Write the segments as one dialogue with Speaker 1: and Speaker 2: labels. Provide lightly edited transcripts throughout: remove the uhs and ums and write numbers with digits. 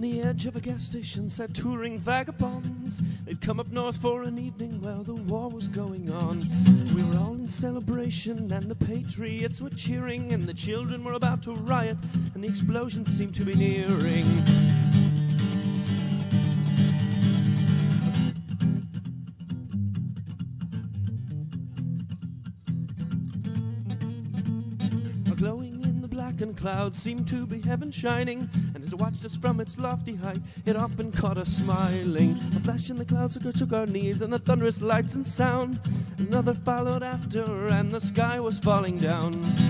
Speaker 1: the edge of a gas station sat touring vagabonds. They'd come up north for an evening while the war was going on. We were all in celebration and the patriots were cheering, and the children were about to riot and the explosions seemed to be nearing. Glowing in the blackened clouds seemed to be heaven shining, and as it watched us from its lofty height, it often caught us smiling. A flash in the clouds took our knees, and the thunderous lights and sound. Another followed after, and the sky was falling down.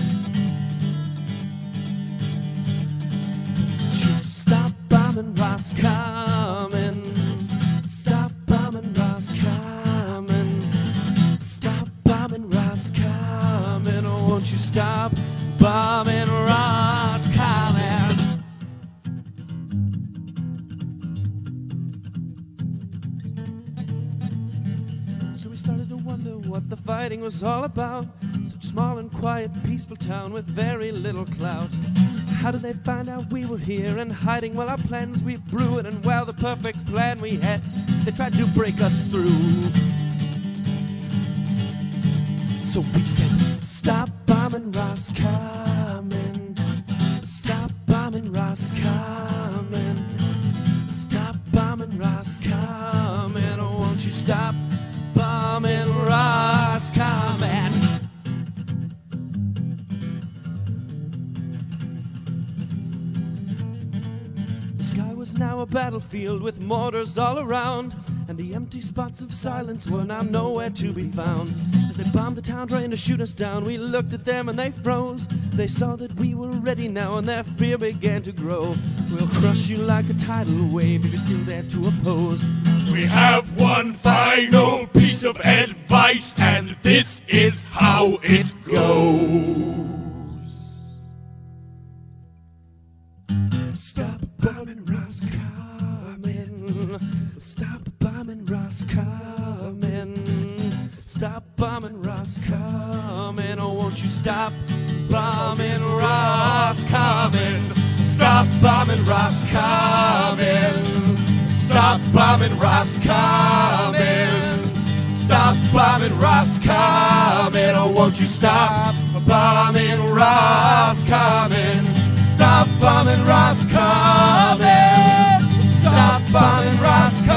Speaker 1: Stop bombing, Roscommon. Stop bombing, Roscommon. Stop bombing, Roscommon. Oh, won't you stop bombing Roscommon? So we started to wonder what the fighting was all about. Such a small and quiet, peaceful town with very little clout. How did they find out we were here and hiding? Well, our plans we've brewed, and well, the perfect plan we had, they tried to break us through. So we said, stop bombing Roscommon. Stop bombing Roscommon. Stop bombing Roscommon. Oh, won't you stop bombing Roscommon? The sky was now a battlefield with mortars all around, and the empty spots of silence were now nowhere to be found. As they bombed the town trying to shoot us down, we looked at them and they froze. They saw that we were ready now and their fear began to grow. We'll crush you like a tidal wave if you still dare to oppose.
Speaker 2: We have one final piece of advice, and this is how it goes.
Speaker 1: Stop bombing Roscommon. Stop bombing Roscommon. Stop bombing Roscommon. Oh, won't you stop bombing Roscommon? Stop bombing Roscommon. Stop bombing Roscommon. Stop bombing Roscommon. Oh, won't you stop bombing Roscommon? Stop bombing Roscommon. Stop bombing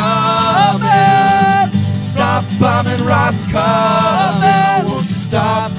Speaker 1: Roscommon. Stop bombing Roscommon. Won't you stop